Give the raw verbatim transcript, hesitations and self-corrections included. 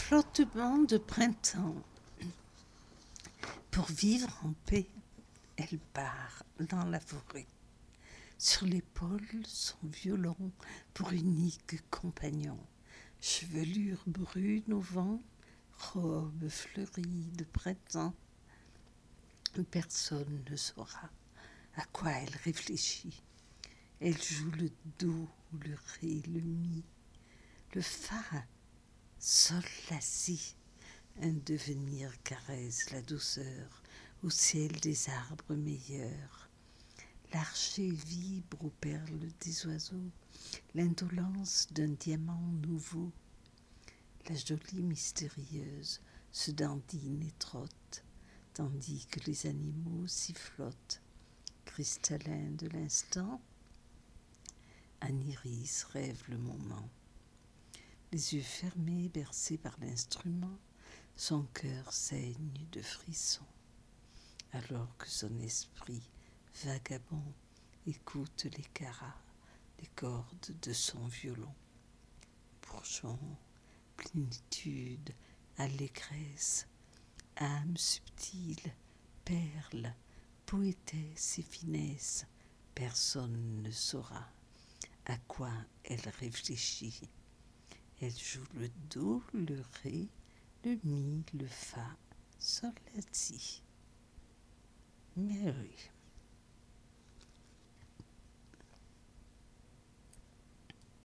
Flottement de printemps. Pour vivre en paix, elle part dans la forêt. Sur l'épaule, son violon pour unique compagnon. Chevelure brune au vent, robe fleurie de printemps. Personne ne saura à quoi elle réfléchit. Elle joue le do, le ré, le mi, le fa, sol, la si. Un devenir caresse la douceur au ciel des arbres meilleurs. L'archer vibre aux perles des oiseaux, l'indolence d'un diamant nouveau. La jolie mystérieuse se dandine et trotte, tandis que les animaux s'y flottent. Cristallin de l'instant, un iris rêve le moment. Les yeux fermés, bercés par l'instrument, son cœur saigne de frissons, alors que son esprit vagabond écoute les caras, les cordes de son violon. Bourgeon, plénitude, allégresse, âme subtile, perle, poétesse et finesse, personne ne saura à quoi elle réfléchit. Elle joue le do, le ré, le mi, le fa, sol, la si. Mais oui.